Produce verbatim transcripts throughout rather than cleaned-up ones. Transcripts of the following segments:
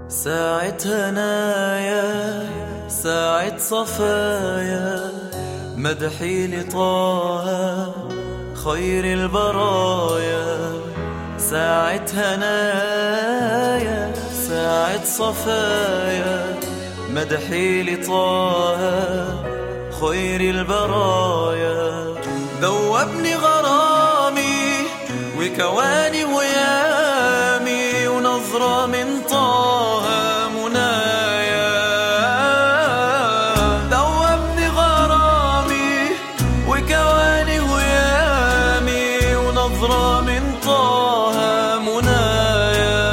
ساعة هنايا ساعة صفايا مدحي لطه خير البرايا. ساعة هنايا ساعة صفايا مدحي لطه خير البرايا. ذوبني غرامي وكواني ويامي ونظرة من طه منايا. ذوبني غرامي وكواني ويامي ونظرة من طه منايا.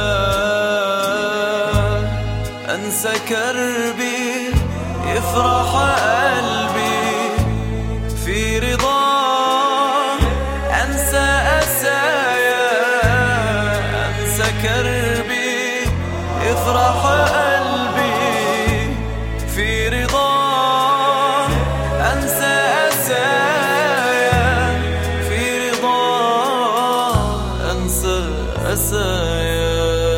أنسى كربي يفرح قلبي في رضاه، أنسى أسايا أنسى كربي يفرح قلبي في رضاه، أنسى أسايا في رضاه، أنسى أسايا.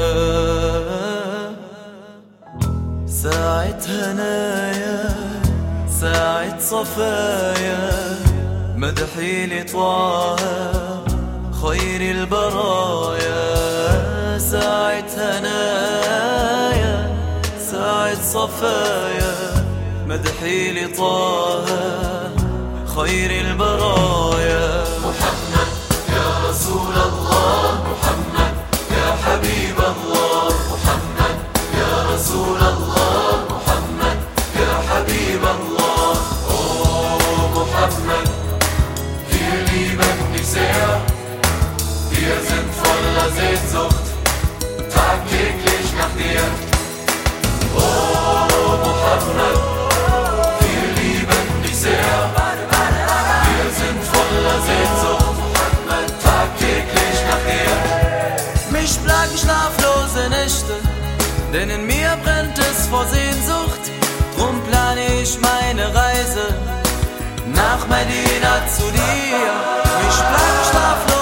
ساعة هنايا ساعة صفايا مدحي لطه خير البرايا. ساعة هنايا ساعة صفايا مدحي لطه خير البرايا. محمد يا رسول الله، محمد يا حبيب الله، محمد يا رسول الله، محمد يا حبيب الله. Oh Muhammad, wir lieben dich sehr, wir sind voller Sehnsucht, tagtäglich nach dir. Oh Muhammad, wir lieben dich sehr, wir sind voller Sehnsucht, tagtäglich nach dir. Mich plagen schlaflose Nächte, denn in mir brennt es vor Sehnsucht. Drum plane ich meine Reise nach Medina zu dir. Mich plagen schlaflose